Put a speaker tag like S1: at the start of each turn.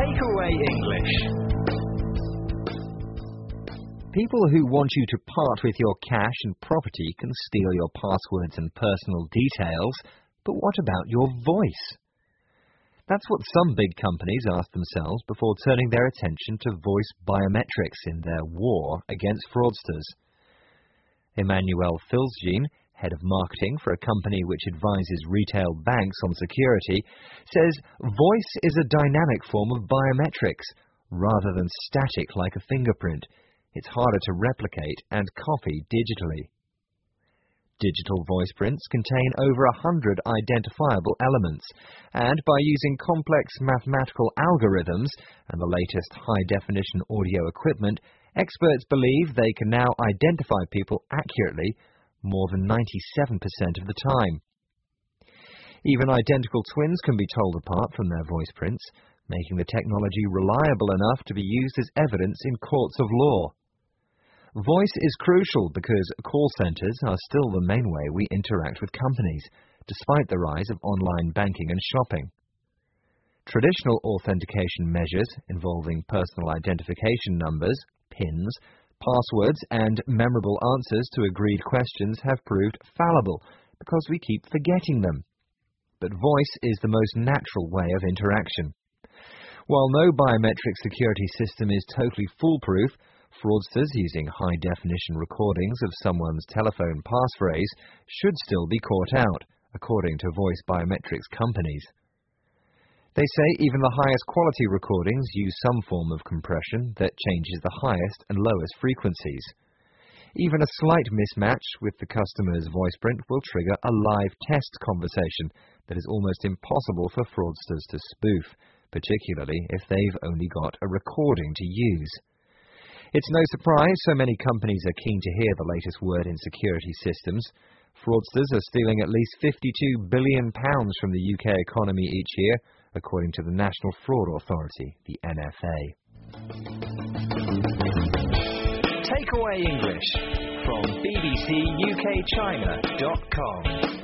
S1: Takeaway English.
S2: People who want you to part with your cash and property can steal your passwords and personal details, but what about your voice? That's what some big companies ask themselves before turning their attention to voice biometrics in their war against fraudsters. Emmanuel Filsjean, head of marketing for a company which advises retail banks on security, says voice is a dynamic form of biometrics, rather than static like a fingerprint. It's harder to replicate and copy digitally. Digital voice prints contain over 100 identifiable elements, and by using complex mathematical algorithms and the latest high-definition audio equipment, experts believe they can now identify people accurately more than 97% of the time. Even identical twins can be told apart from their voice prints, making the technology reliable enough to be used as evidence in courts of law. Voice is crucial because call centres are still the main way we interact with companies, despite the rise of online banking and shopping. Traditional authentication measures involving personal identification numbers, PINs, passwords and memorable answers to agreed questions have proved fallible because we keep forgetting them. But voice is the most natural way of interaction. While no biometric security system is totally foolproof, fraudsters using high-definition recordings of someone's telephone passphrase should still be caught out, according to voice biometrics companies. They say even the highest quality recordings use some form of compression that changes the highest and lowest frequencies. Even a slight mismatch with the customer's voice print will trigger a live test conversation that is almost impossible for fraudsters to spoof, particularly if they've only got a recording to use. It's no surprise so many companies are keen to hear the latest word in security systems. Fraudsters are stealing at least £52 billion from the UK economy each year, according to the National Fraud Authority, the NFA.
S1: Takeaway English from bbcukchina.com.